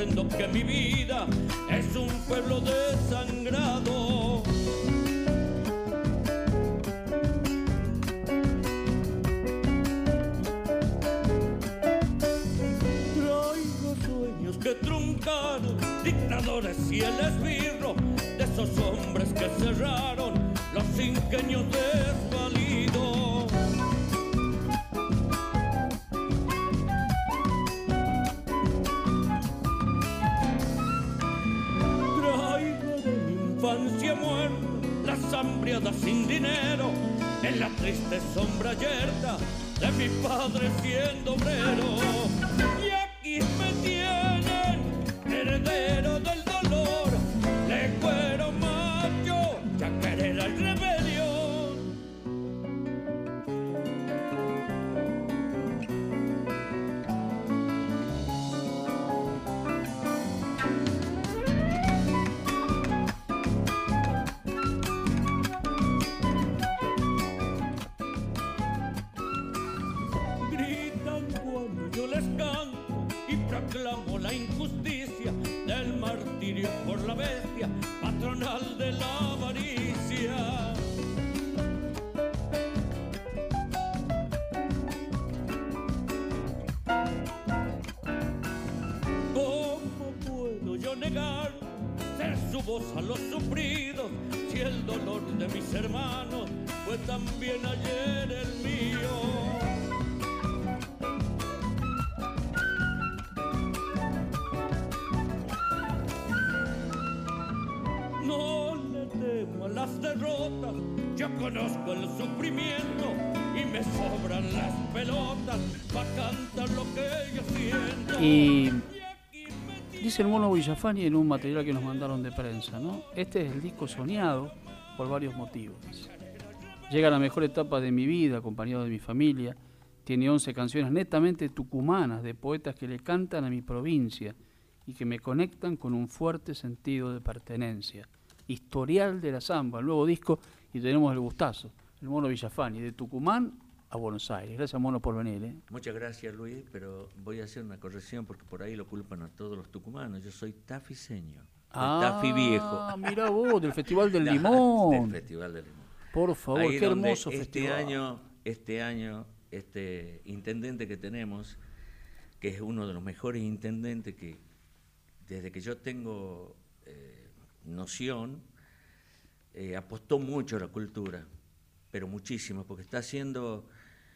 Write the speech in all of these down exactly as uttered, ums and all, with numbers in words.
comprendo que mi vida es un pueblo desangrado. Traigo sueños que truncaron, dictadores y el esbirro de esos hombres que cerraron los ingenios desvalidos. Traigo de mi infancia muerta las hambriadas sin dinero, en la triste sombra yerta de mi padre siendo obrero. Y aquí me tienen, heredero del dolor, legüero macho, chacarera y rebelión. Gritan cuando yo les canto y proclamo la injusticia del martirio por la bestia patronal de la avaricia. ¿Cómo puedo yo negar ser su voz a los sufridos si el dolor de mis hermanos fue también ayer el mío? No le temo a las derrotas, yo conozco el sufrimiento y me sobran las pelotas para cantar lo que yo siento. Y dice el Mono Villafani en un material que nos mandaron de prensa, ¿no? Este es el disco soñado por varios motivos. Llega a la mejor etapa de mi vida, acompañado de mi familia. Tiene once canciones netamente tucumanas de poetas que le cantan a mi provincia y que me conectan con un fuerte sentido de pertenencia. Historial de la Zamba, el nuevo disco, y tenemos el gustazo, el Mono Villafani, de Tucumán a Buenos Aires. Gracias, Mono, por venir, ¿eh? Muchas gracias, Luis, pero voy a hacer una corrección porque por ahí lo culpan a todos los tucumanos. Yo soy tafiseño, Ah, Tafi viejo. Ah, mira vos, del Festival del No, Limón. del Festival del Limón. Por favor, Ahí qué donde hermoso este festival. Año, este año, este intendente que tenemos, que es uno de los mejores intendentes que desde que yo tengo eh, noción, eh, apostó mucho a la cultura, pero muchísimo, porque está haciendo,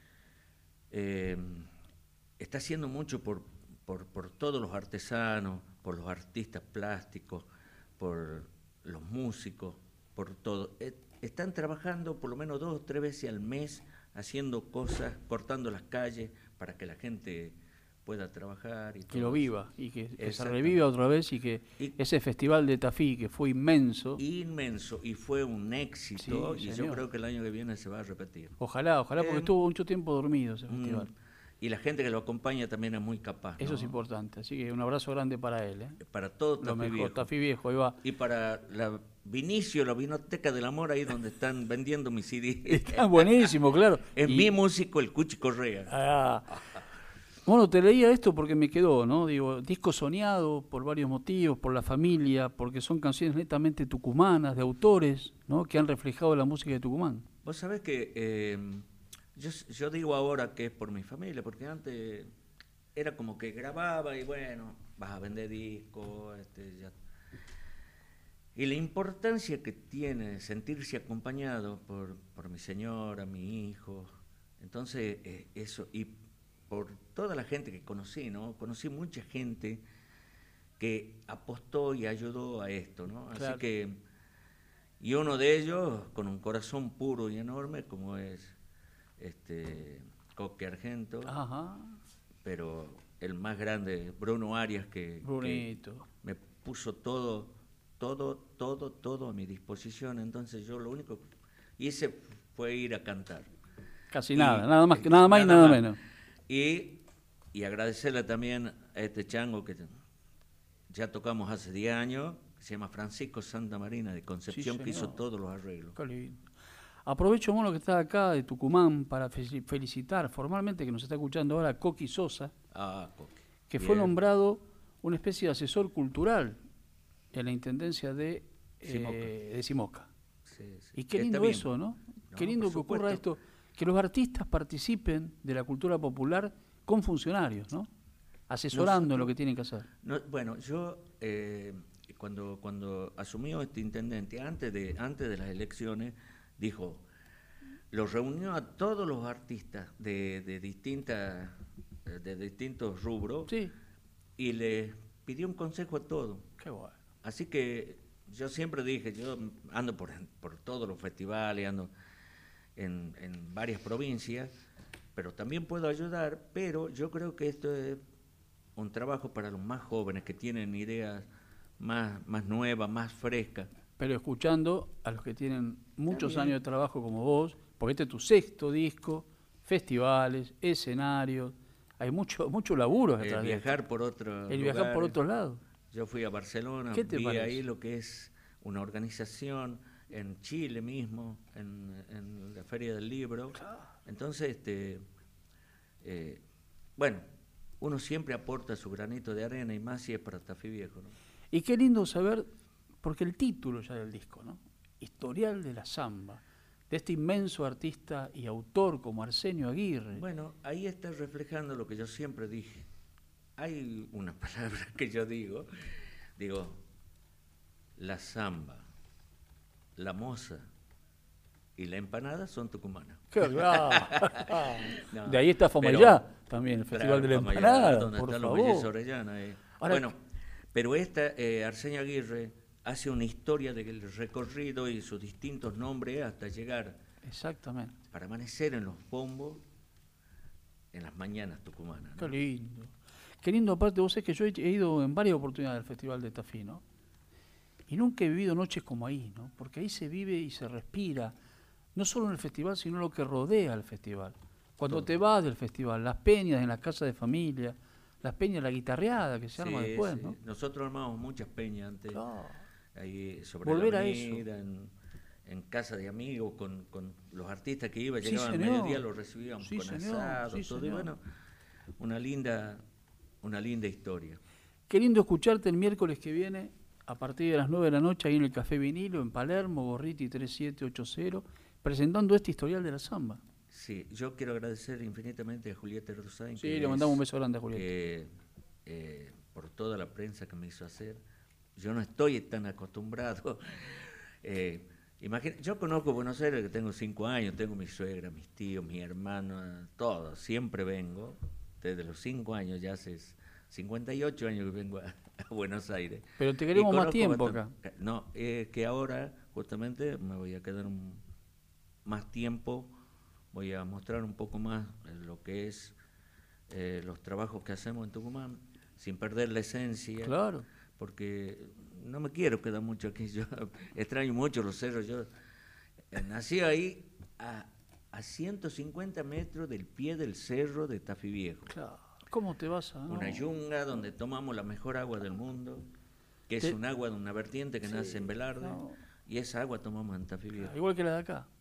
eh, está haciendo mucho por, por, por todos los artesanos, por los artistas plásticos, por los músicos, por todo. Eh, están trabajando por lo menos dos o tres veces al mes, haciendo cosas, cortando las calles para que la gente pueda trabajar y que lo viva y que, que se Exactamente. reviva otra vez y que Y- ese festival de Tafí que fue inmenso, inmenso y fue un éxito, Sí, y señor. yo creo que el año que viene se va a repetir. ojalá, ojalá, porque Eh, estuvo mucho tiempo dormido ese Mm, festival. y la gente que lo acompaña también es muy capaz, Eso ¿no? es importante, así que un abrazo grande para él, ¿eh? Para todo Lo Tafí mejor, Viejo. Tafí Viejo, ahí va. Y para la Vinicio, la Vinoteca del Amor, ahí donde están vendiendo mis C D. Está buenísimo, claro. Es Y- mi músico, el Cuchi Correa. Ah. Bueno, te leía esto porque me quedó, ¿no? Digo, disco soñado por varios motivos, por la familia, porque son canciones netamente tucumanas, de autores, ¿no? Que han reflejado la música de Tucumán. Vos sabés que eh, yo, yo digo ahora que es por mi familia, porque antes era como que grababa y bueno, vas a vender discos, este, ya. Y la importancia que tiene sentirse acompañado por, por mi señora, mi hijo, entonces eh, eso, y por toda la gente que conocí, ¿no? Conocí mucha gente que apostó y ayudó a esto, ¿no? Así Claro. que, y uno de ellos con un corazón puro y enorme, como es este Coque Argento, Ajá, pero el más grande, Bruno Arias, que, que bonito. me puso todo, todo, todo, todo a mi disposición. Entonces yo lo único que hice fue ir a cantar. Casi Y- nada, nada más, que- nada más y nada más. menos. Y, y agradecerle también a este chango que ya tocamos hace diez años, que se llama Francisco Santa Marina de Concepción, Sí, que hizo señor. todos los arreglos. Qué lindo. Aprovecho, Mono, que está acá de Tucumán para fe- felicitar formalmente, que nos está escuchando ahora, a Coqui Sosa, Ah, Coque. que fue Bien. nombrado una especie de asesor cultural en la intendencia de Simoca. Eh, de Simoca. Sí, sí. Y qué Está lindo bien. eso, ¿no? No, Qué lindo por que ocurra supuesto. esto, que los artistas participen de la cultura popular con funcionarios, ¿no? Asesorando en lo Nosotros- que tienen que hacer. No, bueno, yo eh, cuando, cuando asumió este intendente, antes de, antes de las elecciones, dijo, los reunió a todos los artistas de, de, distintas, de distintos rubros Sí, y les pidió un consejo a todos. qué bueno. Así que yo siempre dije, yo ando por, por todos los festivales, ando en, en varias provincias, pero también puedo ayudar, pero yo creo que esto es un trabajo para los más jóvenes que tienen ideas más, más nuevas, más frescas. Pero escuchando a los que tienen muchos bien. años de trabajo como vos, porque este es tu sexto disco, festivales, escenarios, hay mucho mucho laburo Eh, detrás de esto. viajar por otro El viajar por otros lados. Yo fui a Barcelona, ¿Qué te vi parece? ahí lo que es una organización, en Chile mismo, en, en la Feria del Libro. Entonces, este, eh, bueno, uno siempre aporta su granito de arena y más si es para Tafí Viejo, ¿no? Y qué lindo saber, porque el título ya del disco, ¿no? Historial de la Samba, de este inmenso artista y autor como Arsenio Aguirre. Bueno, ahí está reflejando lo que yo siempre dije. Hay una palabra que yo digo, digo, la samba, la moza y la empanada son tucumanas. ¡Qué bravo! No, De ahí está pero- Fomayá, también, el Festival Claro, de la Famayá, Empanada, donde por están los favor. Valles Orellana. eh. Ahora- Bueno, pero esta, eh, Arsenio Aguirre, hace una historia del recorrido y sus distintos nombres hasta llegar Exactamente. para amanecer en los bombos en las mañanas tucumanas, ¿no? Qué lindo. Qué lindo, aparte, vos sabés que yo he he ido en varias oportunidades al Festival de Tafí, ¿no? Y nunca he vivido noches como ahí, ¿no? Porque ahí se vive y se respira, no solo en el festival, sino lo que rodea al festival. Cuando Todo. te vas del festival, las peñas en la casa de familia, las peñas, la guitarreada que se arma Sí, después, sí. ¿no? Nosotros armamos muchas peñas antes, Claro. ahí sobre Volver la a eso. avenida, en, en casa de amigos, con, con los artistas que iban, Sí, llegaban al señor. mediodía, los recibíamos Sí, con señor. asado, Sí, todo, y señor. bueno, una linda, una linda historia. Qué lindo escucharte el miércoles que viene, a partir de las nueve de la noche, ahí en el Café Vinilo, en Palermo, Gorriti tres siete ocho cero, presentando este historial de la samba. Sí, yo quiero agradecer infinitamente a Julieta Rosain. Sí, que le mandamos es- un beso grande a Julieta. que, eh, por toda la prensa que me hizo hacer. Yo no estoy tan acostumbrado. Eh, imagina, yo conozco Buenos Aires, que tengo cinco años, tengo mi suegra, mis tíos, mi hermano, todos. Siempre vengo, desde los cinco años, ya hace cincuenta y ocho años que vengo a, a Buenos Aires. Pero te Y queremos más conozco tiempo bastante- acá. No, es que ahora justamente me voy a quedar un- más tiempo, voy a mostrar un poco más eh, lo que es eh, los trabajos que hacemos en Tucumán, sin perder la esencia, Claro. porque no me quiero quedar mucho aquí, yo extraño mucho los cerros, yo eh, nací ahí a, a ciento cincuenta metros del pie del cerro de Tafí Viejo, Claro. ¿Cómo te vas a...? una no? yunga donde tomamos la mejor agua del mundo, que es Te- un agua de una vertiente que Sí, nace en Velarde, no. y esa agua tomamos en Tafí Viejo. Igual que la de acá.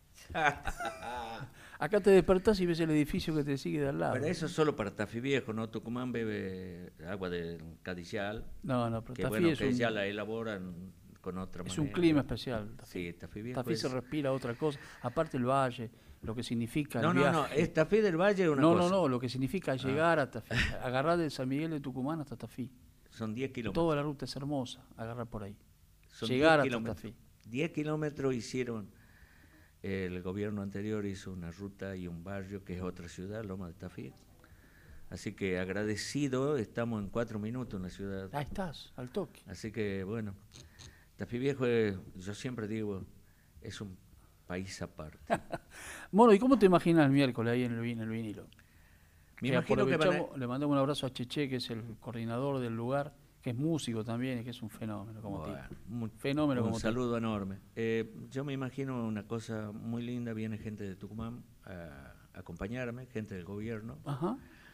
Acá te despertás y ves el edificio que te sigue de al lado. Pero eso es solo para Tafí Viejo, ¿no? Tucumán bebe agua del Cadillal, No, no, pero que Tafí bueno, es, que un, ya la elaboran con otra es manera. un clima especial. Tafí, Sí, Tafí Viejo Tafí es- se respira otra cosa. Aparte el valle, lo que significa No, el no, viaje. no, es Tafí del Valle es una no, cosa. no, no, lo que significa llegar a Tafí. Agarrar de San Miguel de Tucumán hasta Tafí. Son diez kilómetros. Toda la ruta es hermosa, agarrar por ahí. Son llegar diez hasta kilómetros. Tafí. diez kilómetros hicieron, el gobierno anterior hizo una ruta y un barrio que es otra ciudad, Loma de Tafí. Así que agradecido, estamos en cuatro minutos en la ciudad. Ahí estás, al toque. Así que bueno, Tafí Viejo, es, yo siempre digo, es un país aparte. Bueno, ¿y cómo te imaginas el miércoles ahí en el, vin- el vinilo? Me Que imagino que van a- aprovechamos, le mandamos un abrazo a Cheche, que es el coordinador del lugar, que es músico también y que es un fenómeno como Bueno, tipo. un, Fenómeno un como tipo. saludo enorme. Eh, yo me imagino una cosa muy linda, viene gente de Tucumán a acompañarme, gente del gobierno. Ajá.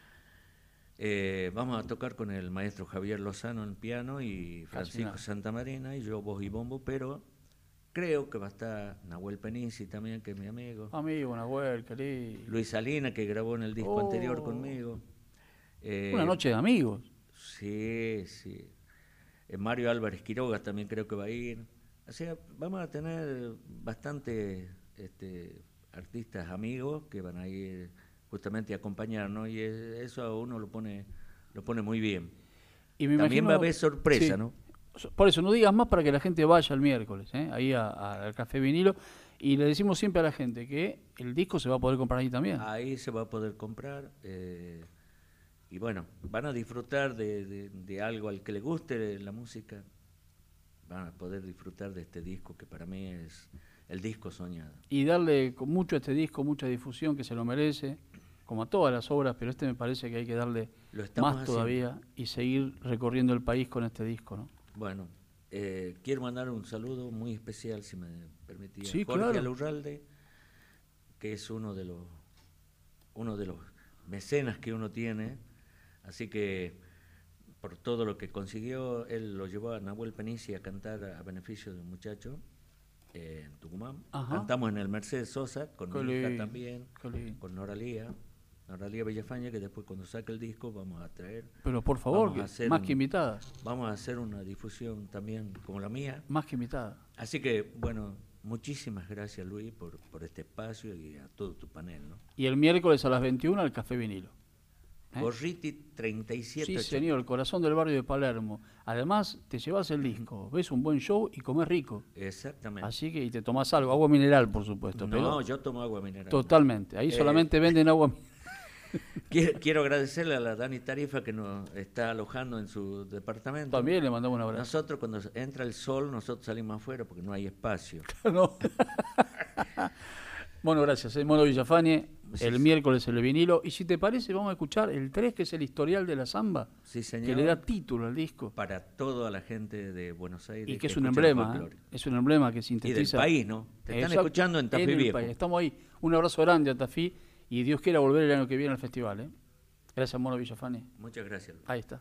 Eh, vamos a tocar con el maestro Javier Lozano en piano y Francisco nada. Santamarina y yo voz y bombo, pero creo que va a estar Nahuel Penisi también, que es mi amigo. Amigo, Nahuel, querido. Luis Salina, que grabó en el disco Oh. anterior conmigo. Eh, Una noche de amigos. Sí, sí. Eh, Mario Álvarez Quiroga también creo que va a ir. O sea, vamos a tener bastante este, artistas amigos que van a ir justamente a acompañarnos y eso a uno lo pone, lo pone muy bien. Y me también imagino, va a haber sorpresa, sí. ¿no? Por eso, no digas más para que la gente vaya el miércoles, ¿eh? ahí a, a, al Café Vinilo. Y le decimos siempre a la gente que el disco se va a poder comprar ahí también. Ahí se va a poder comprar. Eh, y bueno, van a disfrutar de, de, de algo al que le guste la música. Van a poder disfrutar de este disco que para mí es el disco soñado. Y darle con mucho a este disco, mucha difusión, que se lo merece, como a todas las obras, pero este me parece que hay que darle más haciendo. todavía y seguir recorriendo el país con este disco, ¿no? Bueno, eh, quiero mandar un saludo muy especial, si me permitía, sí, Jorge claro. Alurralde, que es uno de los uno de los mecenas que uno tiene, así que por todo lo que consiguió, él lo llevó a Nahuel Penici a cantar a beneficio de un muchacho eh, en Tucumán. Ajá. Cantamos en el Mercedes Sosa, con mi hija también, con Noralía. Noralía Villafaña, que después cuando saque el disco vamos a traer. Pero por favor, que más un, que invitada. Vamos a hacer una difusión también como la mía. Más que invitada. Así que, bueno, muchísimas gracias, Luis, por, por este espacio y a todo tu panel, ¿no? Y el miércoles a las veintiuna al Café Vinilo. ¿Eh? Gorriti treinta y siete. Sí, señor, el corazón del barrio de Palermo. Además, te llevas el disco, ves un buen show y comes rico. Exactamente. Así que y te tomás algo, agua mineral, por supuesto. No, pero yo tomo agua mineral. Totalmente, ahí eh, solamente venden agua mineral. Quiero, quiero agradecerle a la Dani Tarifa que nos está alojando en su departamento. También le mandamos un abrazo. Nosotros cuando entra el sol, nosotros salimos afuera porque no hay espacio. No. Bueno, gracias. Eh. Mono Villafañe, sí, el sí. miércoles el vinilo. Y si te parece, vamos a escuchar el tres, que es el historial de la samba, sí, señor, que le da título al disco. Para toda la gente de Buenos Aires. Y que, que es un emblema, ¿eh? Es un emblema que sintetiza. Y del país, ¿no? Te están Exacto. escuchando en Tafí en Viejo. País. Estamos ahí. Un abrazo grande a Tafí. Y Dios quiera volver el año que viene al festival, ¿eh? Gracias, Mono Villafañe. Muchas gracias. Ahí está.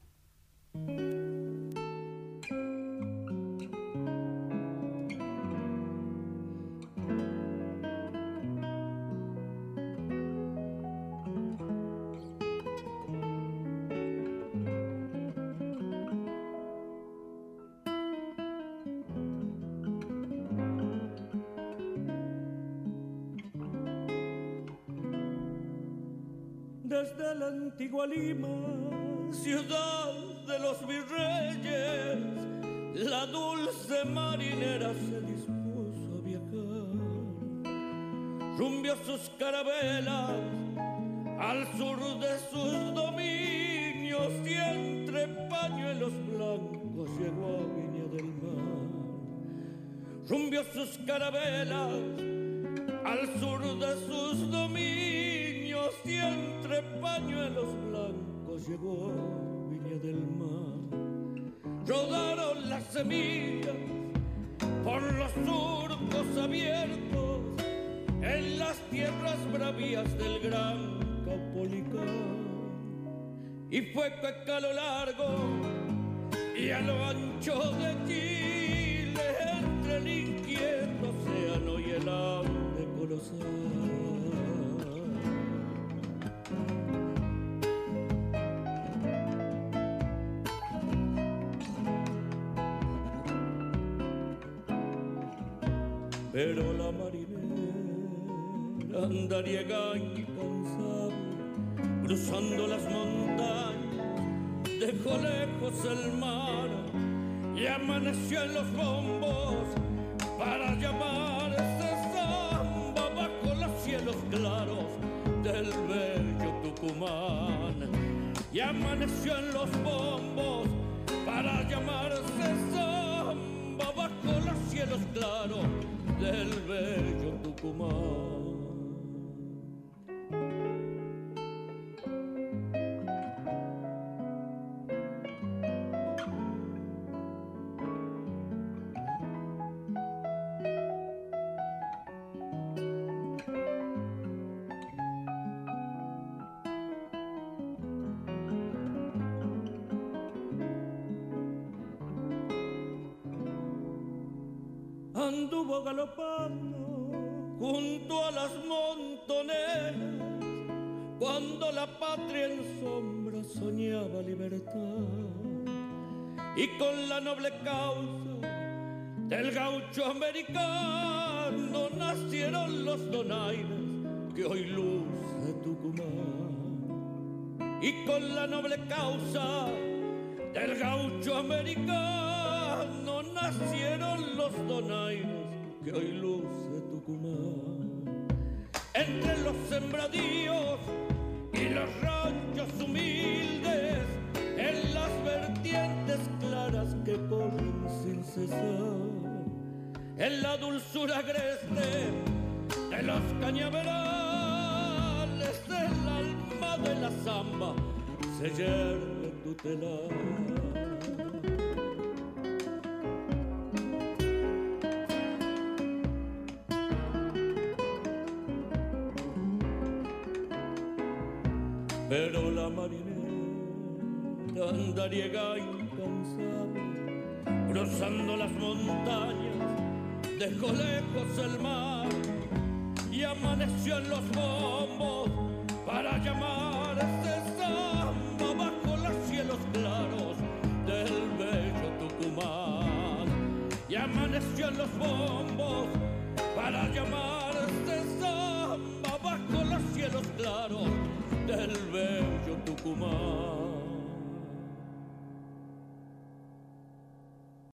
Desde la antigua Lima, ciudad de los virreyes, la dulce marinera se dispuso a viajar. Rumbió sus carabelas al sur de sus dominios y entre pañuelos blancos llegó a Viña del Mar. Rumbió sus carabelas al sur de sus dominios y entre pañuelos blancos llegó a Viña del Mar. Rodaron las semillas por los surcos abiertos en las tierras bravías del gran Caupolicán. Y fue que a lo largo y a lo ancho de Chile, entre el inquieto océano y el Ande colosal, pero la marinera andariega incansable, cruzando las montañas, dejó lejos el mar y amaneció en los bombos para llamarse samba bajo los cielos claros del bello Tucumán. Y amaneció en los bombos para llamarse samba bajo los cielos claros del bello Tucumán. Anduvo galopando junto a las montoneras cuando la patria en sombra soñaba libertad, y con la noble causa del gaucho americano nacieron los donaires que hoy luce Tucumán. Y con la noble causa del gaucho americano nacieron los donaires que hoy luce Tucumán. Entre los sembradíos y los ranchos humildes, en las vertientes claras que corren sin cesar, en la dulzura agreste de los cañaverales, del alma de la zamba se yergue tutelar. Pero la marinera andariega incansable, cruzando las montañas, dejó lejos el mar y amaneció en los bombos para llamar ese samba bajo los cielos claros del bello Tucumán. Y amaneció en los bombos para llamar ese samba bajo los cielos claros del bello Tucumán.